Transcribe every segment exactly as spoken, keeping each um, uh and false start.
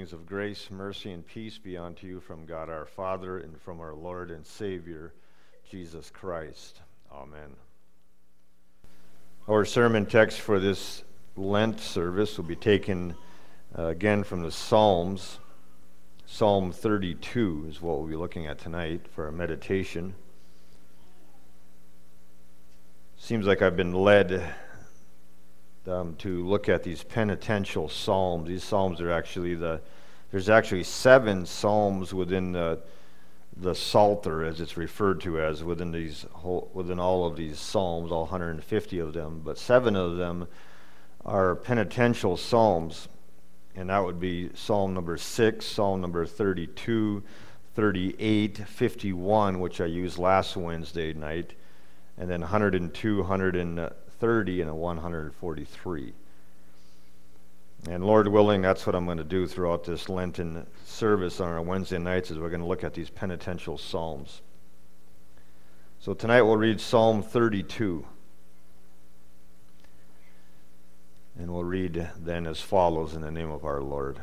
Greetings of grace, mercy, and peace be unto you from God our Father and from our Lord and Savior, Jesus Christ. Amen. Our sermon text for this Lent service will be taken uh, again from the Psalms. Psalm thirty-two is what we'll be looking at tonight for our meditation. Seems like I've been led Um, to look at these penitential psalms. These psalms are actually the, there's actually seven psalms within the, the Psalter, as it's referred to as, within these whole, within all of these psalms, all one hundred fifty of them. But seven of them are penitential psalms, and that would be Psalm number six, Psalm number thirty-two, thirty-eight, fifty-one, which I used last Wednesday night, and then one hundred two, one hundred thirty, and a one hundred forty-three. And Lord willing, that's what I'm going to do throughout this Lenten service on our Wednesday nights, is we're going to look at these penitential psalms. So tonight we'll read Psalm thirty-two. And we'll read then as follows in the name of our Lord.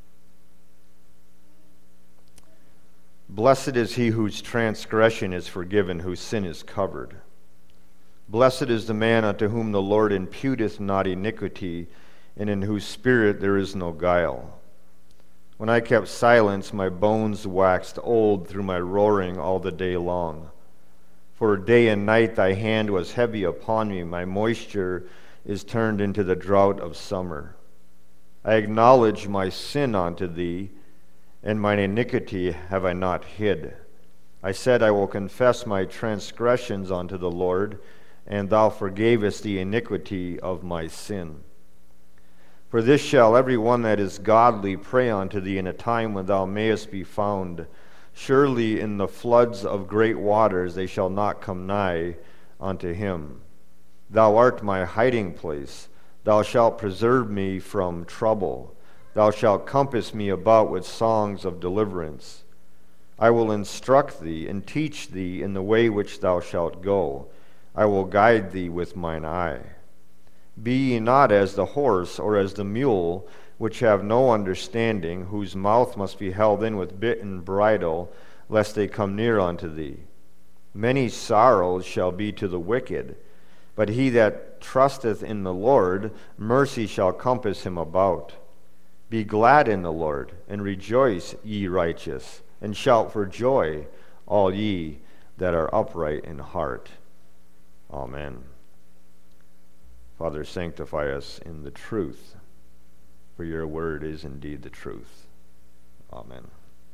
Blessed is he whose transgression is forgiven, whose sin is covered. Blessed is the man unto whom the Lord imputeth not iniquity, and in whose spirit there is no guile. When I kept silence, my bones waxed old through my roaring all the day long. For day and night thy hand was heavy upon me, my moisture is turned into the drought of summer. I acknowledge my sin unto thee, and mine iniquity have I not hid. I said, I will confess my transgressions unto the Lord, and thou forgavest the iniquity of my sin. For this shall every one that is godly pray unto thee in a time when thou mayest be found. Surely in the floods of great waters they shall not come nigh unto him. Thou art my hiding place. Thou shalt preserve me from trouble. Thou shalt compass me about with songs of deliverance. I will instruct thee and teach thee in the way which thou shalt go. I will guide thee with mine eye. Be ye not as the horse or as the mule, which have no understanding, whose mouth must be held in with bit and bridle, lest they come near unto thee. Many sorrows shall be to the wicked, but he that trusteth in the Lord, mercy shall compass him about. Be glad in the Lord, and rejoice, ye righteous, and shout for joy, all ye that are upright in heart. Amen. Father, sanctify us in the truth, for your word is indeed the truth. Amen.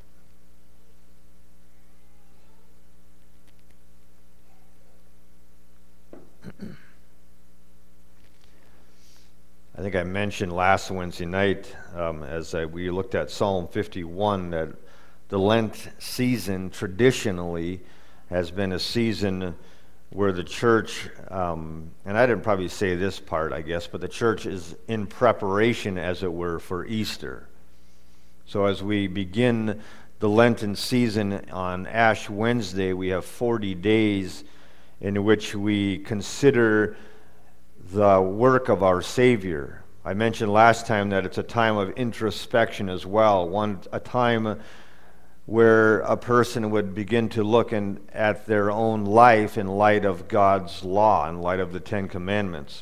I think I mentioned last Wednesday night, um, as I, we looked at Psalm fifty-one, that the Lent season traditionally has been a season where the church, um, and I didn't probably say this part, I guess, but the church is in preparation, as it were, for Easter. So as we begin the Lenten season on Ash Wednesday, we have forty days in which we consider the work of our Savior. I mentioned last time that it's a time of introspection as well, one a time where a person would begin to look in, at their own life in light of God's law, in light of the Ten Commandments.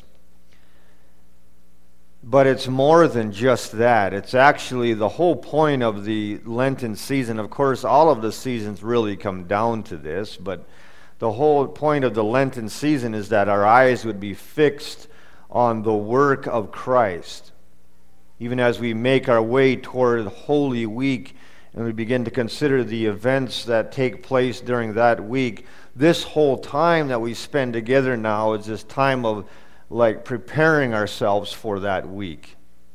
But it's more than just that. It's actually the whole point of the Lenten season. Of course, all of the seasons really come down to this, but the whole point of the Lenten season is that our eyes would be fixed on the work of Christ. Even as we make our way toward Holy Week, and we begin to consider the events that take place during that week, this whole time that we spend together now is this time of like preparing ourselves for that week.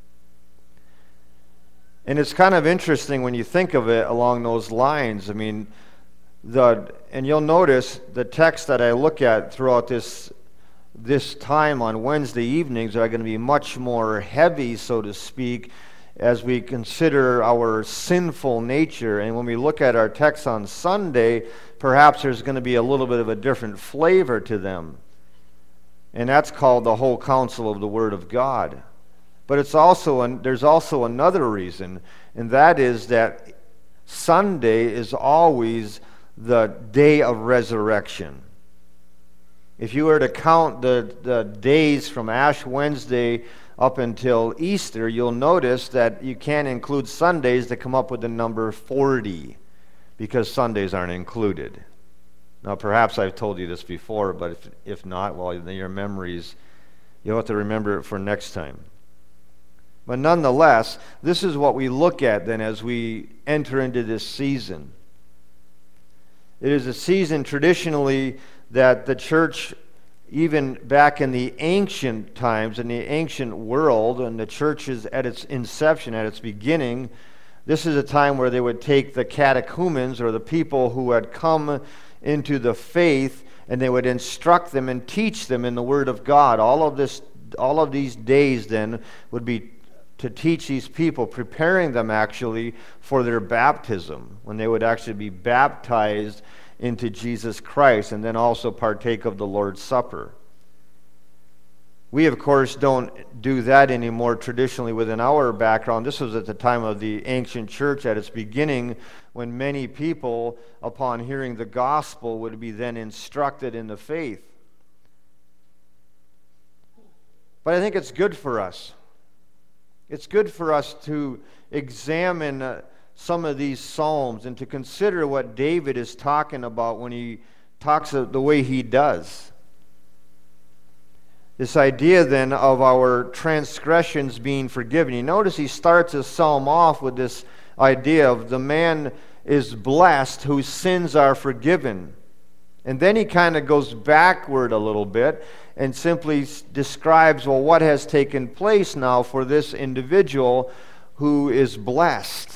And it's kind of interesting when you think of it along those lines. I mean, the and you'll notice the text that I look at throughout this this time on Wednesday evenings are going to be much more heavy, so to speak, as we consider our sinful nature. And when we look at our text on Sunday, perhaps there's going to be a little bit of a different flavor to them. And that's called the whole counsel of the Word of God. But it's also an, there's also another reason, and that is that Sunday is always the day of resurrection. If you were to count the, the days from Ash Wednesday up until Easter, you'll notice that you can't include Sundays to come up with the number forty, because Sundays aren't included. Now, perhaps I've told you this before, but if, if not, well, your memories, you'll have to remember it for next time. But nonetheless, this is what we look at then as we enter into this season. It is a season traditionally that the church, even back in the ancient times, in the ancient world, and the church is at its inception, at its beginning, this is a time where they would take the catechumens, or the people who had come into the faith, and they would instruct them and teach them in the Word of God. All of this, all of these days then would be to teach these people, preparing them actually for their baptism, when they would actually be baptized into Jesus Christ, and then also partake of the Lord's Supper. We, of course, don't do that anymore traditionally within our background. This was at the time of the ancient church at its beginning, when many people, upon hearing the gospel, would be then instructed in the faith. But I think it's good for us. It's good for us to examine uh, some of these Psalms and to consider what David is talking about when he talks the way he does. This idea then of our transgressions being forgiven. You notice he starts his psalm off with this idea of the man is blessed whose sins are forgiven. And then he kind of goes backward a little bit and simply describes, well, what has taken place now for this individual who is blessed.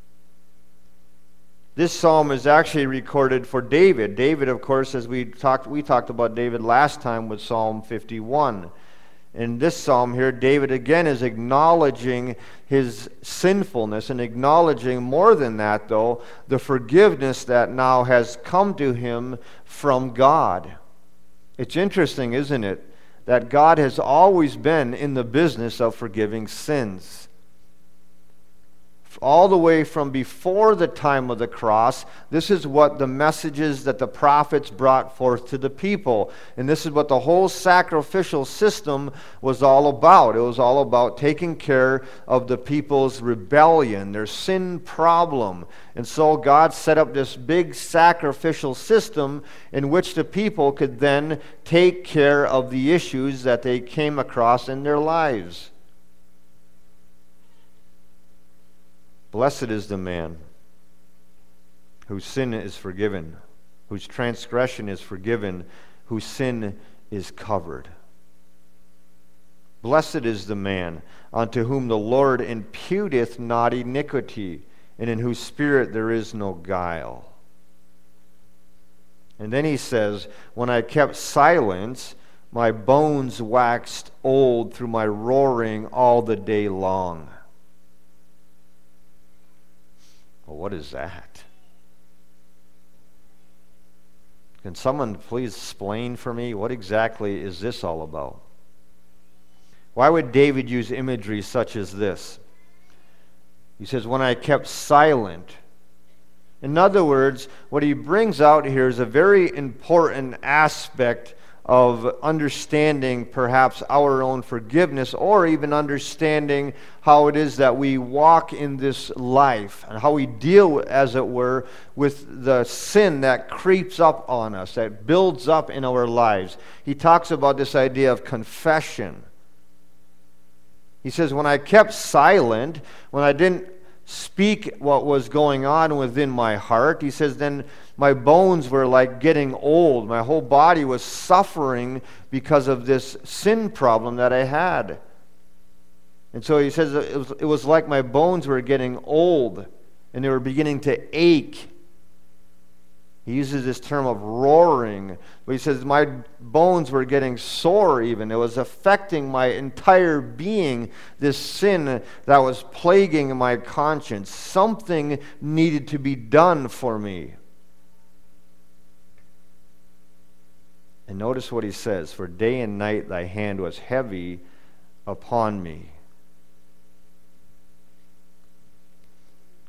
This psalm is actually recorded for David. David, of course, as we talked, we talked about David last time with Psalm fifty-one. In this psalm here, David again is acknowledging his sinfulness and acknowledging more than that, though, the forgiveness that now has come to him from God. It's interesting, isn't it, that God has always been in the business of forgiving sins. All the way from before the time of the cross, this is what the messages that the prophets brought forth to the people. And this is what the whole sacrificial system was all about. It was all about taking care of the people's rebellion, their sin problem. And so God set up this big sacrificial system in which the people could then take care of the issues that they came across in their lives. Blessed is the man whose sin is forgiven, whose transgression is forgiven, whose sin is covered. Blessed is the man unto whom the Lord imputeth not iniquity, and in whose spirit there is no guile. And then he says, when I kept silence, my bones waxed old through my roaring all the day long. Well, what is that? Can someone please explain for me what exactly is this all about? Why would David use imagery such as this? He says, when I kept silent. In other words, what he brings out here is a very important aspect of understanding perhaps our own forgiveness, or even understanding how it is that we walk in this life and how we deal, as it were, with the sin that creeps up on us, that builds up in our lives. He talks about this idea of confession. He says, when I kept silent, when I didn't speak what was going on within my heart, he says, then my bones were like getting old. My whole body was suffering because of this sin problem that I had. And so he says it was, it was like my bones were getting old and they were beginning to ache. He uses this term of roaring, but he says my bones were getting sore even. It was affecting my entire being, this sin that was plaguing my conscience. Something needed to be done for me. And notice what he says, for day and night thy hand was heavy upon me.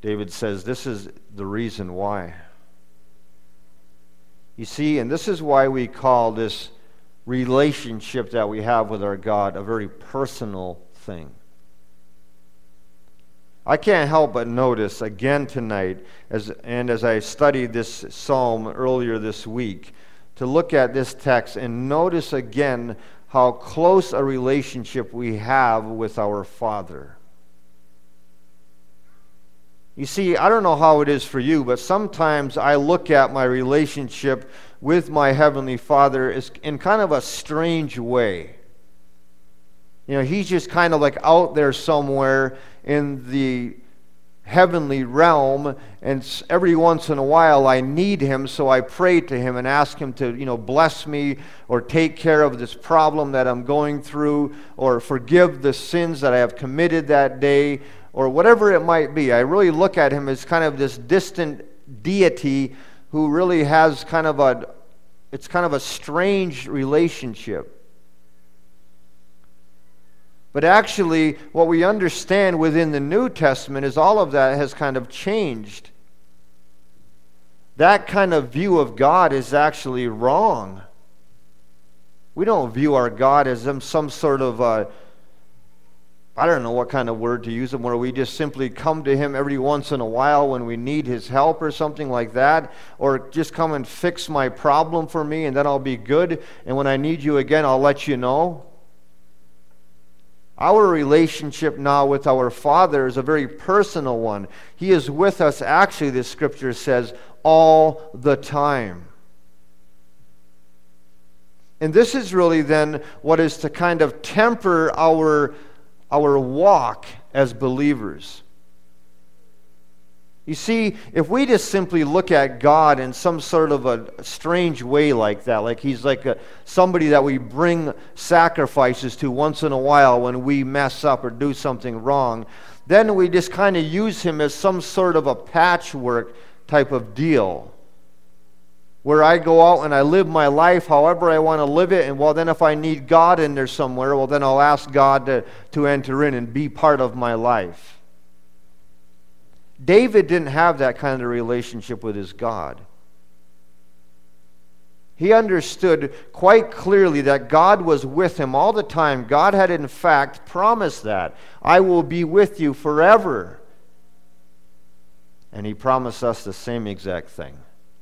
David says, this is the reason why. You see, and this is why we call this relationship that we have with our God a very personal thing. I can't help but notice again tonight, as and as I studied this psalm earlier this week, to look at this text and notice again how close a relationship we have with our Father. You see, I don't know how it is for you, but sometimes I look at my relationship with my Heavenly Father in kind of a strange way. You know, He's just kind of like out there somewhere in the heavenly realm, and every once in a while I need Him, so I pray to Him and ask Him to, you know, bless me or take care of this problem that I'm going through, or forgive the sins that I have committed that day, or whatever it might be. I really look at Him as kind of this distant deity who really has kind of a, it's kind of a strange relationship. But actually, what we understand within the New Testament is all of that has kind of changed. That kind of view of God is actually wrong. We don't view our God as some, some sort of, uh, I don't know what kind of word to use, where we just simply come to Him every once in a while when we need His help or something like that, or just come and fix my problem for me and then I'll be good, and when I need you again, I'll let you know. Our relationship now with our Father is a very personal one. He is with us, actually, the Scripture says, all the time. And this is really then what is to kind of temper our, our walk as believers. You see, if we just simply look at God in some sort of a strange way like that, like He's like a, somebody that we bring sacrifices to once in a while when we mess up or do something wrong, then we just kind of use Him as some sort of a patchwork type of deal, where I go out and I live my life however I want to live it, and well, then if I need God in there somewhere, well, then I'll ask God to, to enter in and be part of my life. David didn't have that kind of relationship with his God. He understood quite clearly that God was with him all the time. God had in fact promised that. I will be with you forever. And He promised us the same exact thing.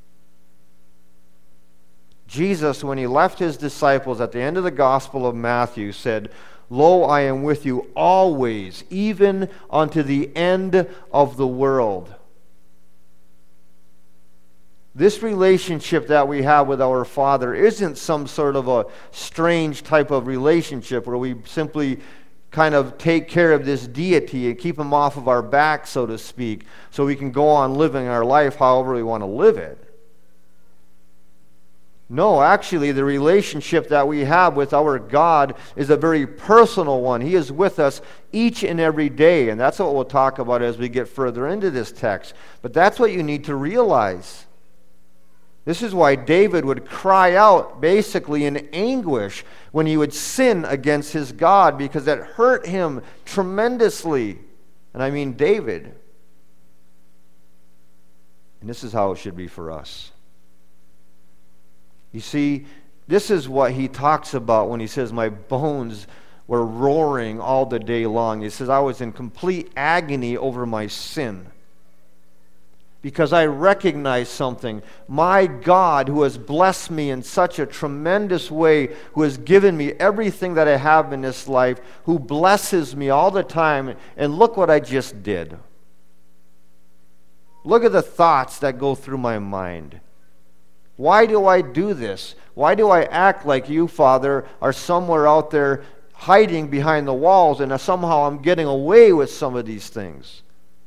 Jesus, when He left His disciples at the end of the Gospel of Matthew, said, "Lo, I am with you always, even unto the end of the world." This relationship that we have with our Father isn't some sort of a strange type of relationship where we simply kind of take care of this deity and keep Him off of our back, so to speak, so we can go on living our life however we want to live it. No, actually, the relationship that we have with our God is a very personal one. He is with us each and every day, and that's what we'll talk about as we get further into this text. But that's what you need to realize. This is why David would cry out basically in anguish when he would sin against his God, because that hurt him tremendously. And I mean David. And this is how it should be for us. You see, this is what he talks about when he says, "My bones were roaring all the day long." He says, "I was in complete agony over my sin, because I recognize something. My God, who has blessed me in such a tremendous way, who has given me everything that I have in this life, who blesses me all the time, and look what I just did. Look at the thoughts that go through my mind. Why do I do this? Why do I act like you, Father, are somewhere out there hiding behind the walls, and somehow I'm getting away with some of these things,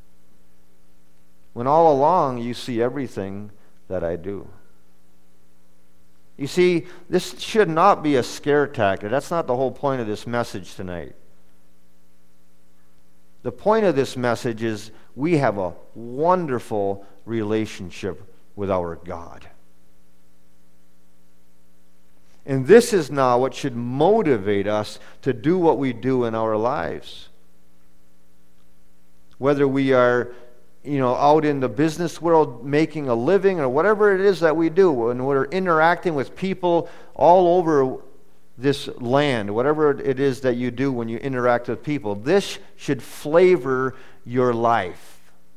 when all along you see everything that I do?" You see, this should not be a scare tactic. That's not the whole point of this message tonight. The point of this message is we have a wonderful relationship with our God. And this is now what should motivate us to do what we do in our lives. Whether we are you know, out in the business world making a living or whatever it is that we do, when we're interacting with people all over this land, whatever it is that you do when you interact with people, this should flavor your life.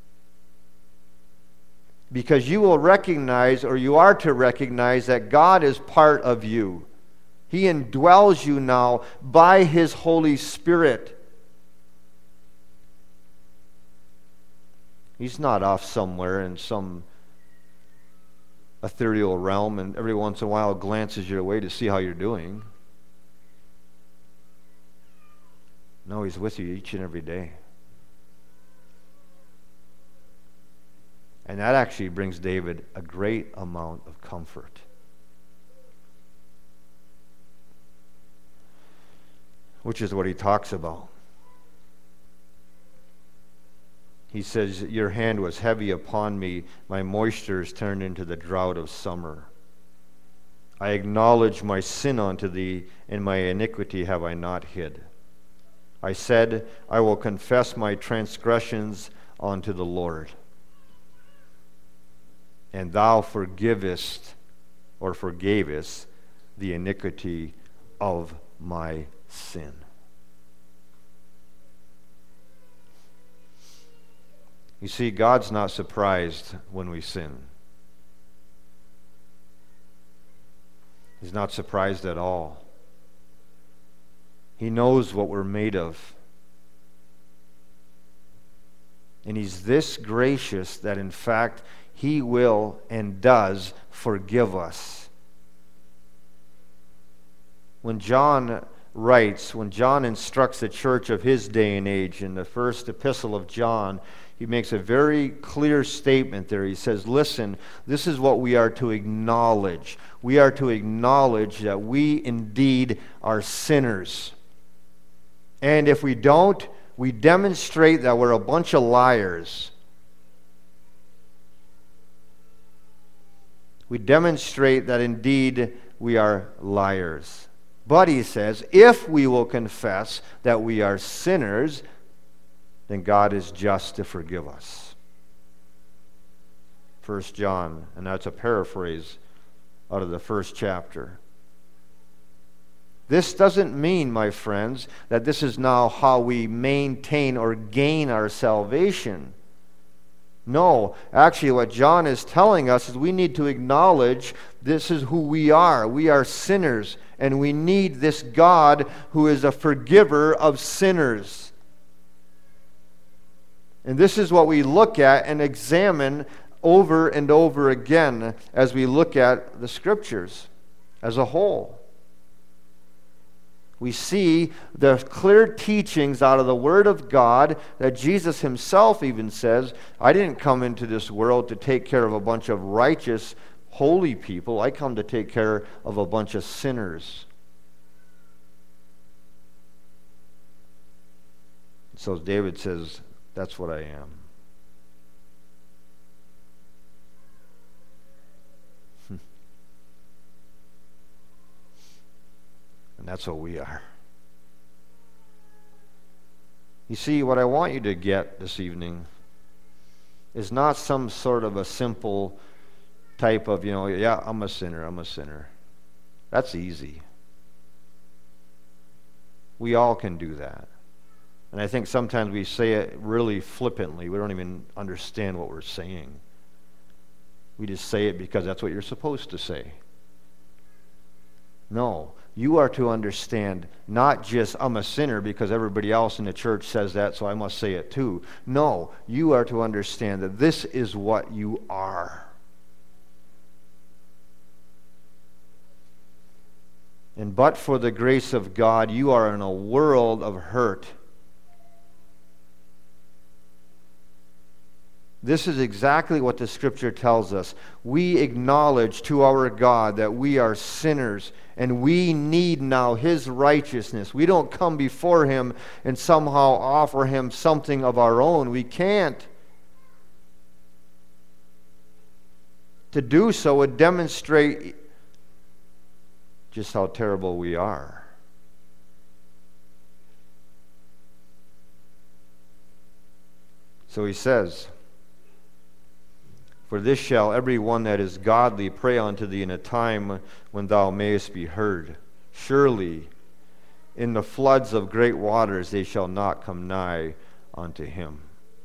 Because you will recognize, or you are to recognize, that God is part of you. He indwells you now by His Holy Spirit. He's not off somewhere in some ethereal realm and every once in a while glances your way to see how you're doing. No, He's with you each and every day. And that actually brings David a great amount of comfort. Which is what he talks about. He says, your hand was heavy upon me, my moisture is turned into the drought of summer. I acknowledge my sin unto thee, and my iniquity have I not hid. I said, I will confess my transgressions unto the Lord. And thou forgivest, or forgavest, the iniquity of my sin. You see, God's not surprised when we sin. He's not surprised at all. He knows what we're made of. And He's this gracious that, in fact, He will and does forgive us. When John writes, when John instructs the church of his day and age in the first epistle of John, he makes a very clear statement there. He says, listen, this is what we are to acknowledge. We are to acknowledge that we indeed are sinners. And if we don't, we demonstrate that we're a bunch of liars. We demonstrate that indeed we are liars. But he says, if we will confess that we are sinners, then God is just to forgive us. First John, and that's a paraphrase out of the first chapter. This doesn't mean, my friends, that this is now how we maintain or gain our salvation. No, actually what John is telling us is we need to acknowledge this is who we are. We are sinners, and we need this God who is a forgiver of sinners. And this is what we look at and examine over and over again as we look at the Scriptures as a whole. We see the clear teachings out of the Word of God that Jesus Himself even says, I didn't come into this world to take care of a bunch of righteous, holy people. I come to take care of a bunch of sinners. So David says, that's what I am. And that's what we are. You see, what I want you to get this evening is not some sort of a simple type of, you know, yeah, I'm a sinner, I'm a sinner. That's easy. We all can do that. And I think sometimes we say it really flippantly. We don't even understand what we're saying. We just say it because that's what you're supposed to say. No, you are to understand not just I'm a sinner because everybody else in the church says that, so I must say it too. No, you are to understand that this is what you are. And but for the grace of God, you are in a world of hurt. This is exactly what the Scripture tells us. We acknowledge to our God that we are sinners and we need now His righteousness. We don't come before Him and somehow offer Him something of our own. We can't. To do so would demonstrate just how terrible we are. So he says, For this shall every one that is godly pray unto thee in a time when thou mayest be heard. Surely in the floods of great waters they shall not come nigh unto him.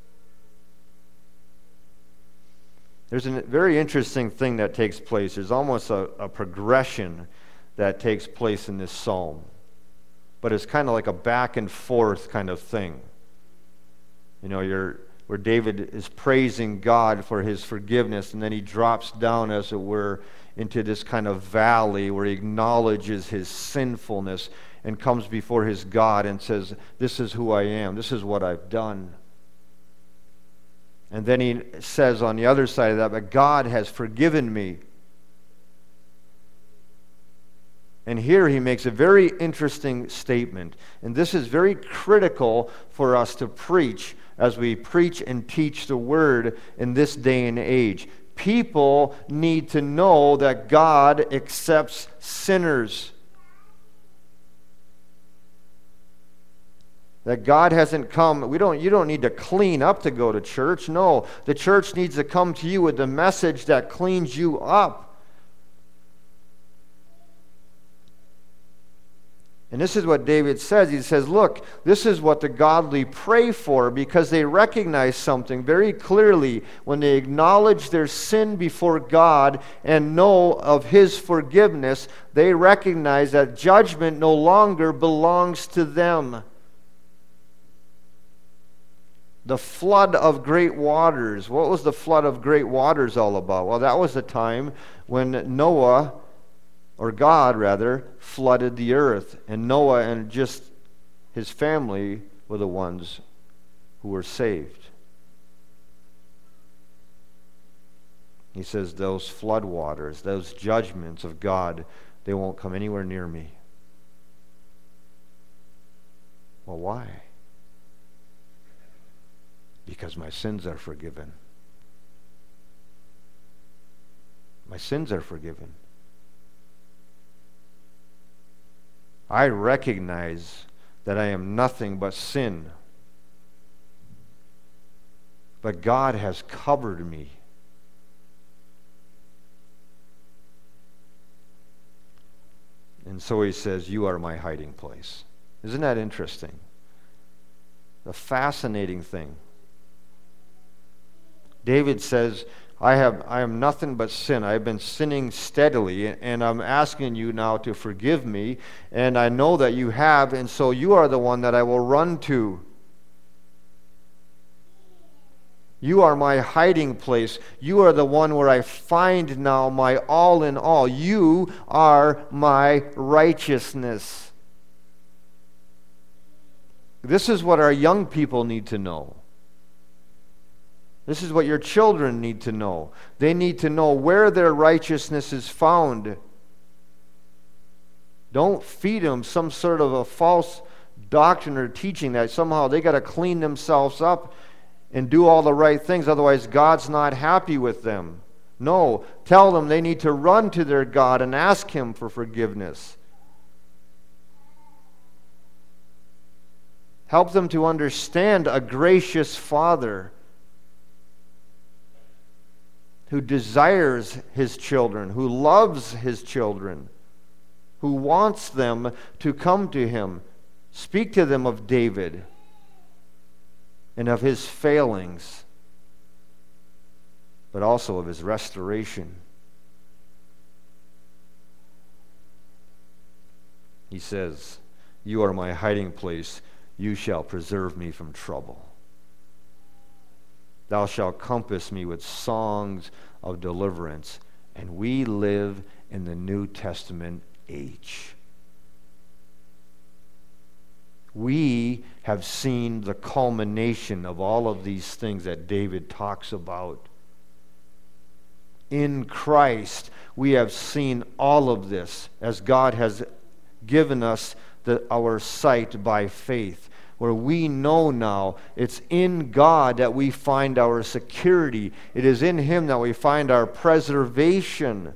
There's a very interesting thing that takes place. There's almost a, a progression that takes place in this psalm. But it's kind of like a back and forth kind of thing. You know, you're, where David is praising God for his forgiveness, and then he drops down, as it were, into this kind of valley where he acknowledges his sinfulness and comes before his God and says, this is who I am, this is what I've done. And then he says on the other side of that, but God has forgiven me. And here he makes a very interesting statement. And this is very critical for us to preach as we preach and teach the Word in this day and age. People need to know that God accepts sinners. That God hasn't come, we don't, you don't need to clean up to go to church. No, the church needs to come to you with the message that cleans you up. And this is what David says. He says, look, this is what the godly pray for, because they recognize something very clearly when they acknowledge their sin before God and know of His forgiveness. They recognize that judgment no longer belongs to them. The flood of great waters. What was the flood of great waters all about? Well, that was the time when Noah, or God rather, flooded the earth. And Noah and just his family were the ones who were saved. He says those flood waters, those judgments of God, they won't come anywhere near me. Well, why? Because my sins are forgiven. My sins are forgiven. I recognize that I am nothing but sin. But God has covered me. And so he says, you are my hiding place. Isn't that interesting? The fascinating thing. David says, I have I am nothing but sin. I have been sinning steadily, and I'm asking you now to forgive me, and I know that you have, and so you are the one that I will run to. You are my hiding place. You are the one where I find now my all in all. You are my righteousness. This is what our young people need to know. This is what your children need to know. They need to know where their righteousness is found. Don't feed them some sort of a false doctrine or teaching that somehow they got to clean themselves up and do all the right things, otherwise God's not happy with them. No, tell them they need to run to their God and ask Him for forgiveness. Help them to understand a gracious Father who desires His children, who loves His children, who wants them to come to Him. Speak to them of David and of his failings, but also of his restoration. He says, you are my hiding place. You shall preserve me from trouble. Thou shalt compass me with songs of deliverance. And we live in the New Testament age. We have seen the culmination of all of these things that David talks about. In Christ, we have seen all of this as God has given us the, our sight by faith, where we know now it's in God that we find our security. It is in Him that we find our preservation.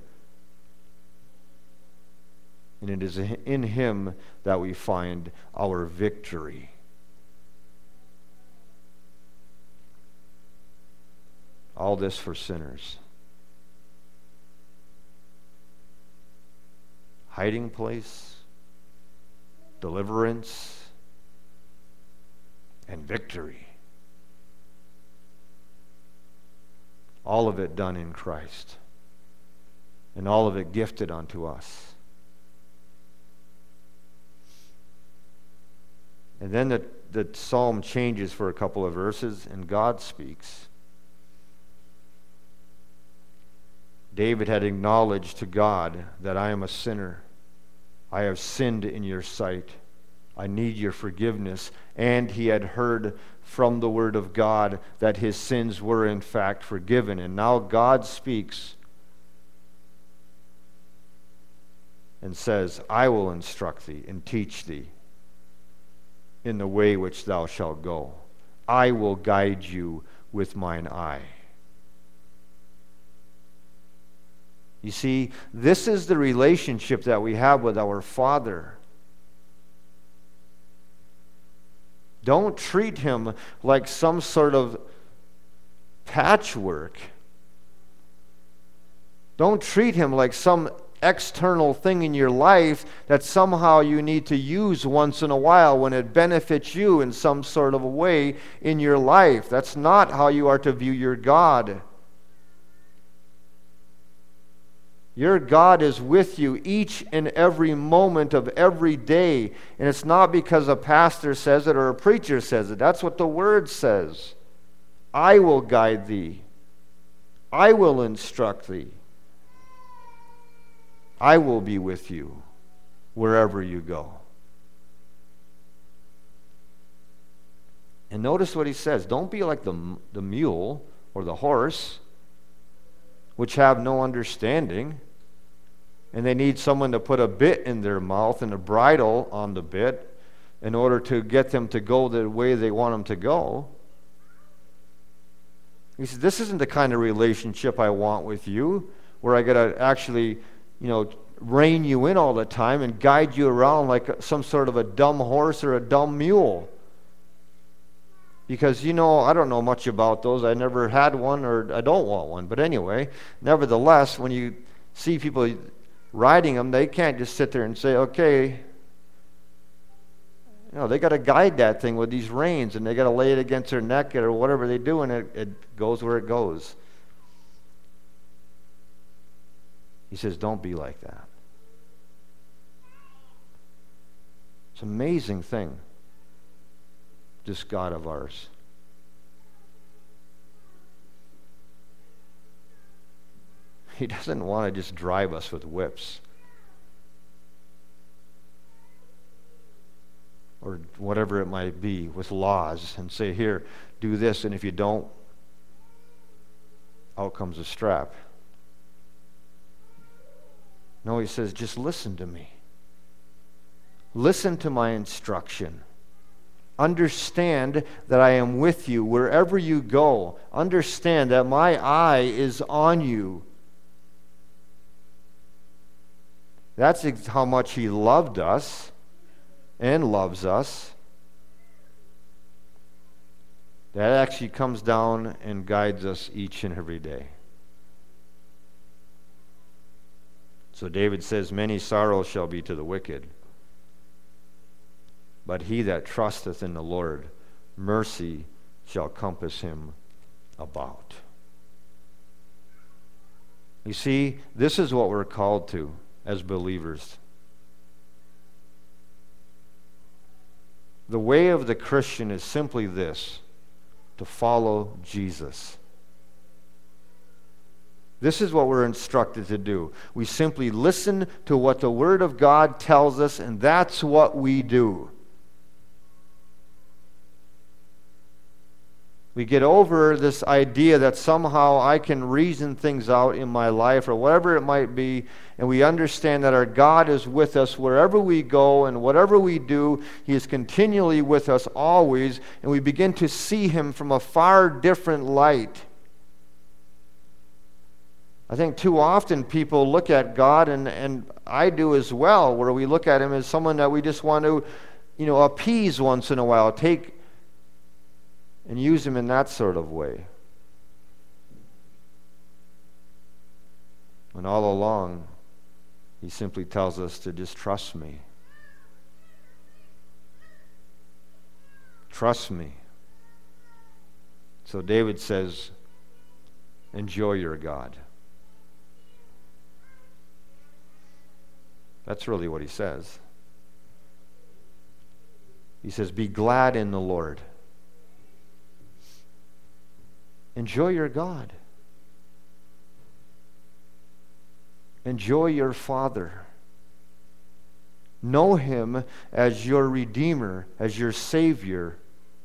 And it is in Him that we find our victory. All this for sinners. Hiding place, deliverance, and victory. All of it done in Christ. And all of it gifted unto us. And then the, the psalm changes for a couple of verses, and God speaks. David had acknowledged to God that I am a sinner. I have sinned in your sight. I need your forgiveness. And he had heard from the word of God that his sins were in fact forgiven. And now God speaks and says, I will instruct thee and teach thee in the way which thou shalt go. I will guide you with mine eye. You see, this is the relationship that we have with our Father. Don't treat him like some sort of patchwork. Don't treat him like some external thing in your life that somehow you need to use once in a while when it benefits you in some sort of a way in your life. That's not how you are to view your God. Your God is with you each and every moment of every day. And it's not because a pastor says it or a preacher says it. That's what the Word says. I will guide thee. I will instruct thee. I will be with you wherever you go. And notice what he says. Don't be like the, the mule or the horse, which have no understanding, and they need someone to put a bit in their mouth and a bridle on the bit in order to get them to go the way they want them to go. He says, this isn't the kind of relationship I want with you, where I got to actually, you know, rein you in all the time and guide you around like some sort of a dumb horse or a dumb mule. Because, you know, I don't know much about those. I never had one, or I don't want one. But anyway, nevertheless, when you see people riding them, they can't just sit there and say, okay, you know, they got to guide that thing with these reins, and they got to lay it against their neck or whatever they do, and it, it goes where it goes. He says, don't be like that. It's an amazing thing, this God of ours. He doesn't want to just drive us with whips or whatever it might be, with laws, and say, here, do this, and if you don't, out comes a strap. No, he says, just listen to me. Listen to my instruction. Understand that I am with you wherever you go. Understand that my eye is on you. That's how much he loved us and loves us. That actually comes down and guides us each and every day. So David says, many sorrows shall be to the wicked, but he that trusteth in the Lord, mercy shall compass him about. You see, this is what we're called to as believers. The way of the Christian is simply this: to follow Jesus. This is what we're instructed to do. We simply listen to what the Word of God tells us, and that's what we do. We get over this idea that somehow I can reason things out in my life or whatever it might be, and we understand that our God is with us wherever we go and whatever we do. He is continually with us always, and we begin to see Him from a far different light. I think too often people look at God, and, and I do as well, where we look at Him as someone that we just want to, you know, appease once in a while, take and use Him in that sort of way. And all along, he simply tells us to just trust me. Trust me. So David says, enjoy your God. That's really what he says. He says, be glad in the Lord. Enjoy your God. Enjoy your Father. Know him as your Redeemer, as your Savior.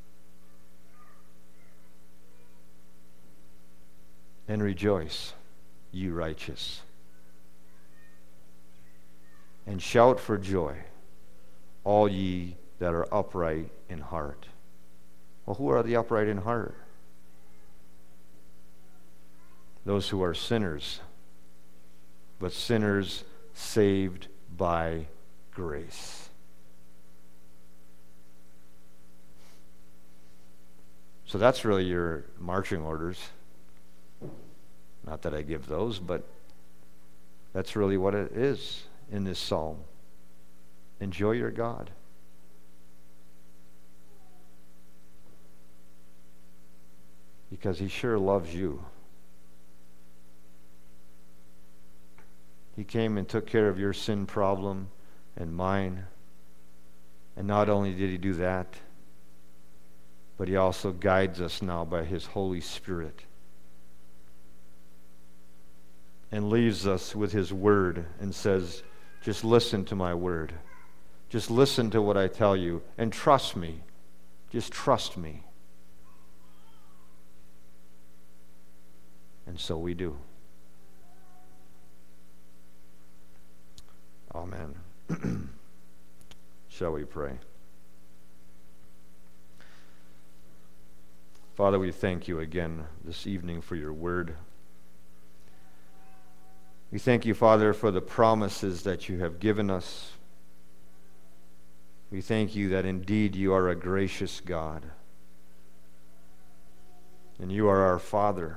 And rejoice, ye righteous. And shout for joy, all ye that are upright in heart. Well, who are the upright in heart? Those who are sinners, but sinners saved by grace. So that's really your marching orders. Not that I give those, but that's really what it is in this psalm. Enjoy your God. Because he sure loves you. He came and took care of your sin problem and mine. And not only did he do that, but he also guides us now by his Holy Spirit. And leaves us with his word and says, just listen to my word. Just listen to what I tell you and trust me. Just trust me. And so we do. Amen. Shall we pray? Father, we thank you again this evening for your word. We thank you, Father, for the promises that you have given us. We thank you that indeed you are a gracious God. And you are our Father.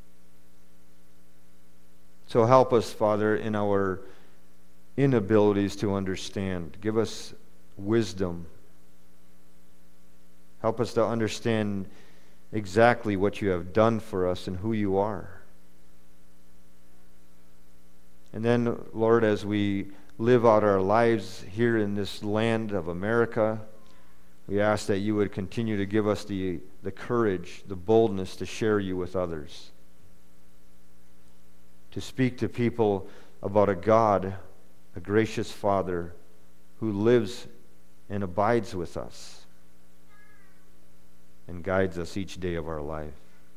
So help us, Father, in our inabilities to understand. Give us wisdom. Help us to understand exactly what you have done for us and who you are. And then, Lord, as we live out our lives here in this land of America, we ask that you would continue to give us the, the courage, the boldness to share you with others. To speak to people about a God, a gracious Father, who lives and abides with us and guides us each day of our life.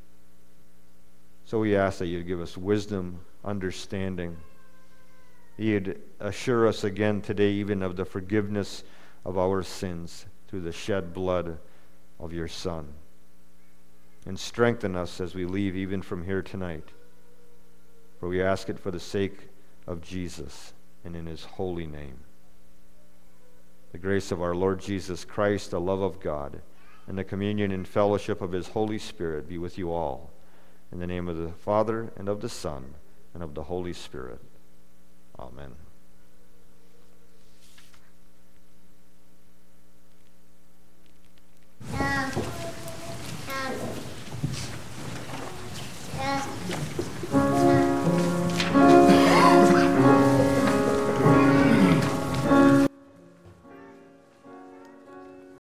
So we ask that you'd give us wisdom, understanding. You'd assure us again today even of the forgiveness of our sins through the shed blood of your Son. And strengthen us as we leave even from here tonight. For we ask it for the sake of Jesus and in his holy name. The grace of our Lord Jesus Christ, the love of God, and the communion and fellowship of his Holy Spirit be with you all. In the name of the Father, and of the Son, and of the Holy Spirit. Amen.